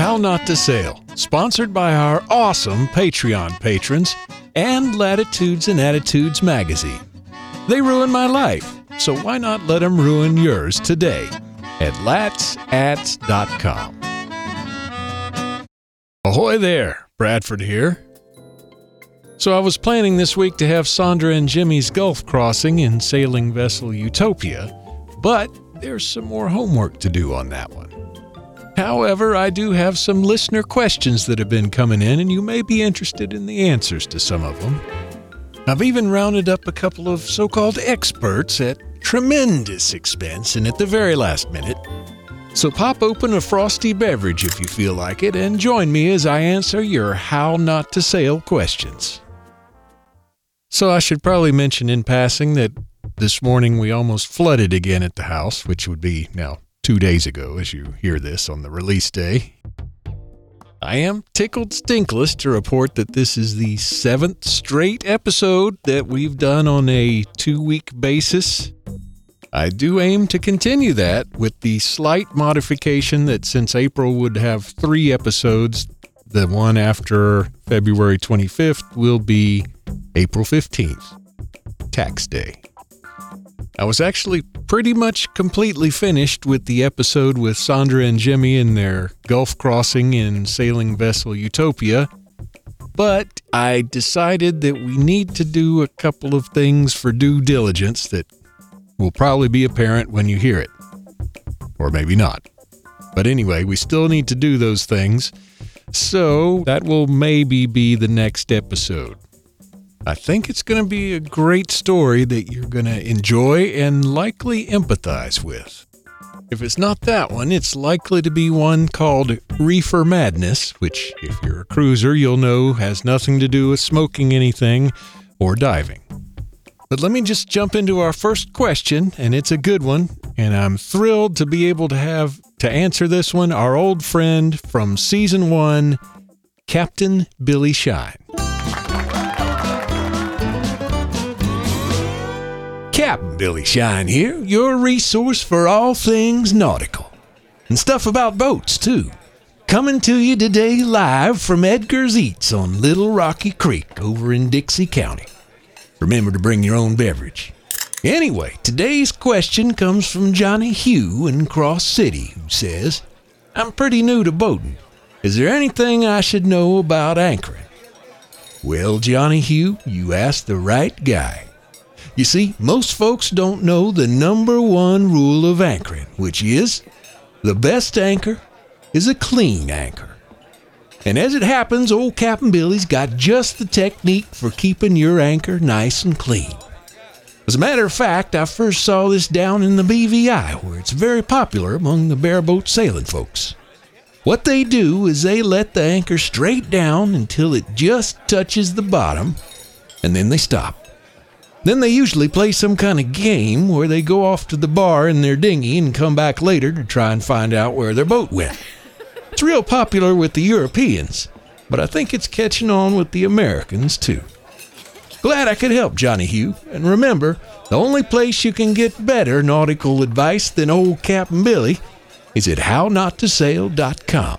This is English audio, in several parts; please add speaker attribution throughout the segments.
Speaker 1: How Not to Sail, sponsored by our awesome Patreon patrons and Latitudes and Attitudes magazine. They ruin my life, so why not let them ruin yours today at latsats.com. Ahoy there, Bradford here. So I was planning this week to have Sandra and Jimmy's Gulf crossing in sailing vessel Utopia, but there's some more homework to do on that one. However, I do have some listener questions that have been coming in, and you may be interested in the answers to some of them. I've even rounded up a couple of so-called experts at tremendous expense and at the very last minute. So pop open a frosty beverage if you feel like it, and join me as I answer your How Not to Sail questions. So I should probably mention in passing that this morning we almost flooded again at the house, which would be now 2 days ago as you hear this on the release day. I am tickled stinkless to report that this is the 7th straight episode that we've done on a 2-week basis. I do aim to continue that with the slight modification that since April would have 3 episodes, the one after February 25th will be April 15th, Tax Day. I was actually pretty much completely finished with the episode with Sandra and Jimmy and their Gulf crossing in sailing vessel Utopia, but I decided that we need to do a couple of things for due diligence that will probably be apparent when you hear it. Or maybe not. But anyway, we still need to do those things, so that will maybe be the next episode. I think it's going to be a great story that you're going to enjoy and likely empathize with. If it's not that one, it's likely to be one called Reefer Madness, which, if you're a cruiser, you'll know has nothing to do with smoking anything or diving. But let me just jump into our first question, and it's a good one, and I'm thrilled to be able to have to answer this one, our old friend from Season 1, Captain Billy Shine. Captain Billy Shine here, your resource for all things nautical. And stuff about boats, too. Coming to you today live from Edgar's Eats on Little Rocky Creek over in Dixie County. Remember to bring your own beverage. Anyway, today's question comes from Johnny Hugh in Cross City, who says, I'm pretty new to boating. Is there anything I should know about anchoring? Well, Johnny Hugh, you asked the right guy. You see, most folks don't know the number one rule of anchoring, which is, the best anchor is a clean anchor. And as it happens, old Captain Billy's got just the technique for keeping your anchor nice and clean. As a matter of fact, I first saw this down in the BVI, where it's very popular among the bareboat sailing folks. What they do is they let the anchor straight down until it just touches the bottom, and then they stop. Then they usually play some kind of game where they go off to the bar in their dinghy and come back later to try and find out where their boat went. It's real popular with the Europeans, but I think it's catching on with the Americans too. Glad I could help, Johnny Hugh. And remember, the only place you can get better nautical advice than old Captain Billy is at hownottosail.com.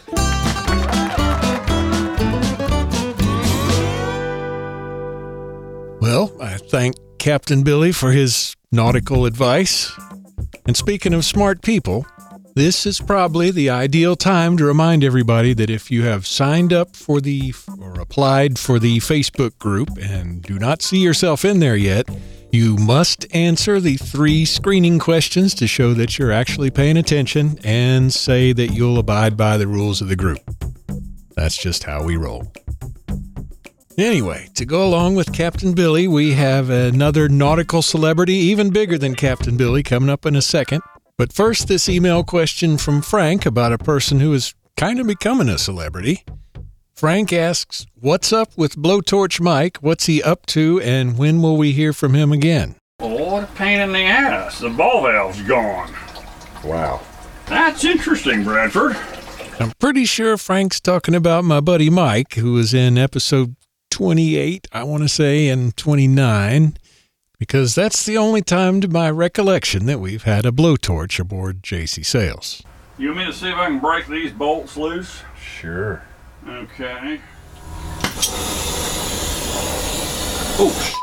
Speaker 1: Well, I thank Captain Billy for his nautical advice. And speaking of smart people, this is probably the ideal time to remind everybody that if you have signed up for or applied for the Facebook group and do not see yourself in there yet, you must answer the 3 screening questions to show that you're actually paying attention and say that you'll abide by the rules of the group. That's just how we roll. Anyway, to go along with Captain Billy, we have another nautical celebrity even bigger than Captain Billy coming up in a second. But first, this email question from Frank about a person who is kind of becoming a celebrity. Frank asks, what's up with Blowtorch Mike? What's he up to, and when will we hear from him again?
Speaker 2: Well, what a pain in the ass. The ball valve's gone.
Speaker 1: Wow.
Speaker 2: That's interesting, Bradford.
Speaker 1: I'm pretty sure Frank's talking about my buddy Mike, who was in episode 28, I want to say, and 29, because that's the only time to my recollection that we've had a blowtorch aboard JC Sails.
Speaker 2: You want me to see if I can break these bolts loose?
Speaker 1: Sure.
Speaker 2: Okay.
Speaker 1: Oh,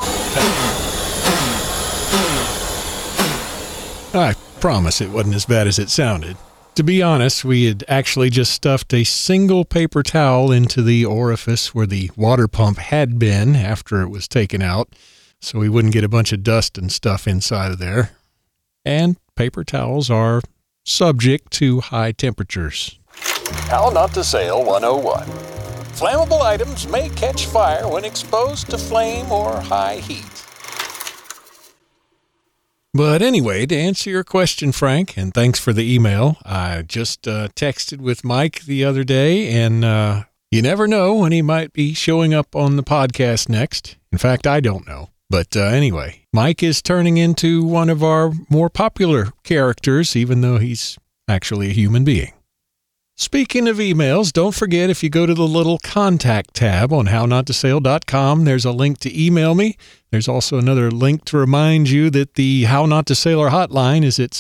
Speaker 1: I promise it wasn't as bad as it sounded. To be honest, we had actually just stuffed a single paper towel into the orifice where the water pump had been after it was taken out, so we wouldn't get a bunch of dust and stuff inside of there. And paper towels are subject to high temperatures. How Not to Sail 101. Flammable items may catch fire when exposed to flame or high heat. But anyway, to answer your question, Frank, and thanks for the email, I just texted with Mike the other day, and you never know when he might be showing up on the podcast next. In fact, I don't know. But anyway, Mike is turning into one of our more popular characters, even though he's actually a human being. Speaking of emails, don't forget if you go to the little contact tab on hownottosail.com, there's a link to email me. There's also another link to remind you that the How Not to Sailor hotline is at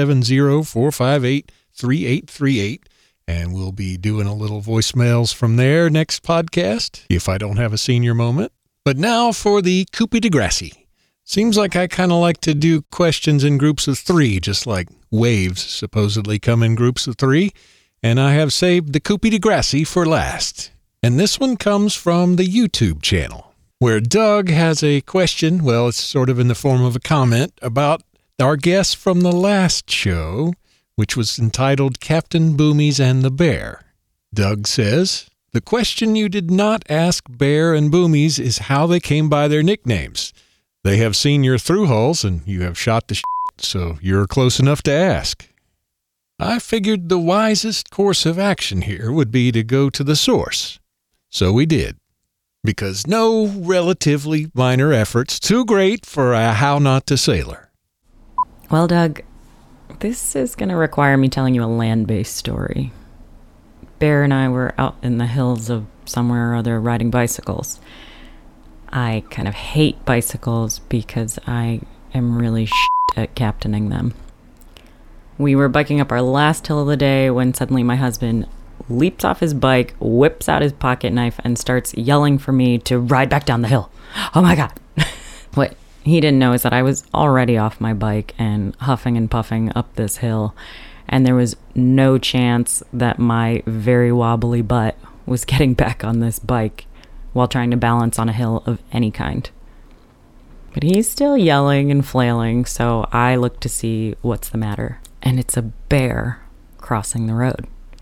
Speaker 1: 770-458-3838, and we'll be doing a little voicemails from there next podcast, if I don't have a senior moment. But now for the coup de grace. Seems like I kind of like to do questions in groups of 3, just like waves supposedly come in groups of 3. And I have saved the coup de grace for last. And this one comes from the YouTube channel, where Doug has a question, well, it's sort of in the form of a comment, about our guest from the last show, which was entitled Captain Boomies and the Bear. Doug says, the question you did not ask Bear and Boomies is how they came by their nicknames. They have seen your through-hulls and you have shot the shit, so you're close enough to ask. I figured the wisest course of action here would be to go to the source. So we did. Because no relatively minor effort's too great for a How Not to Sailor.
Speaker 3: Well, Doug, this is going to require me telling you a land-based story. Bear and I were out in the hills of somewhere or other riding bicycles. I kind of hate bicycles because I am really at captaining them. We were biking up our last hill of the day when suddenly my husband leaps off his bike, whips out his pocket knife, and starts yelling for me to ride back down the hill. Oh my God. What he didn't know is that I was already off my bike and huffing and puffing up this hill, and there was no chance that my very wobbly butt was getting back on this bike while trying to balance on a hill of any kind. But he's still yelling and flailing, so I look to see what's the matter. And it's a bear crossing the road.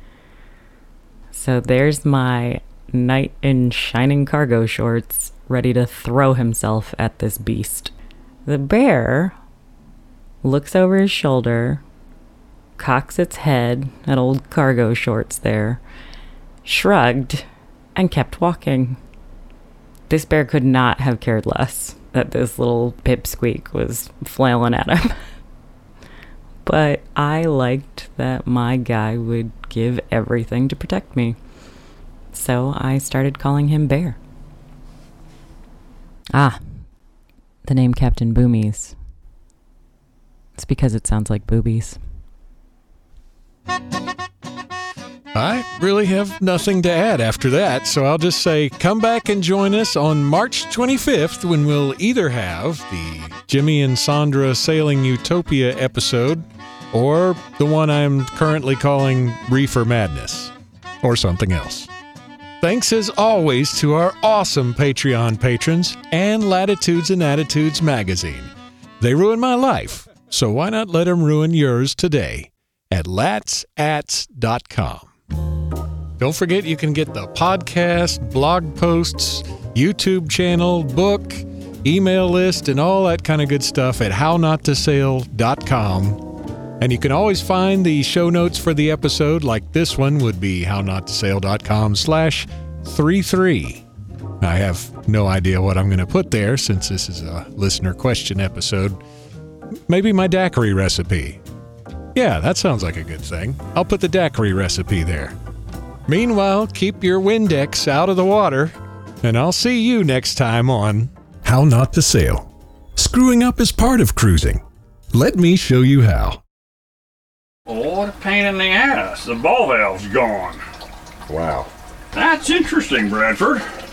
Speaker 3: So there's my knight in shining cargo shorts ready to throw himself at this beast. The bear looks over his shoulder, cocks its head at old cargo shorts there, shrugged, and kept walking. This bear could not have cared less that this little pipsqueak was flailing at him. But I liked that my guy would give everything to protect me. So I started calling him Bear. Ah, the name Captain Boomies. It's because it sounds like boobies.
Speaker 1: I really have nothing to add after that, so I'll just say come back and join us on March 25th when we'll either have the Jimmy and Sandra Sailing Utopia episode or the one I'm currently calling Reefer Madness, or something else. Thanks as always to our awesome Patreon patrons and Latitudes and Attitudes magazine. They ruin my life, so why not let them ruin yours today at latsats.com. Don't forget you can get the podcast, blog posts, YouTube channel, book, email list, and all that kind of good stuff at hownottosail.com. And you can always find the show notes for the episode, like this one would be hownottosail.com/33. I have no idea what I'm going to put there since this is a listener question episode. Maybe my daiquiri recipe. Yeah, that sounds like a good thing. I'll put the daiquiri recipe there. Meanwhile, keep your Windex out of the water, and I'll see you next time on How Not to Sail. Screwing up is part of cruising. Let me show you how.
Speaker 2: Oh, what a pain in the ass. The ball valve's gone.
Speaker 4: Wow.
Speaker 2: That's interesting, Bradford.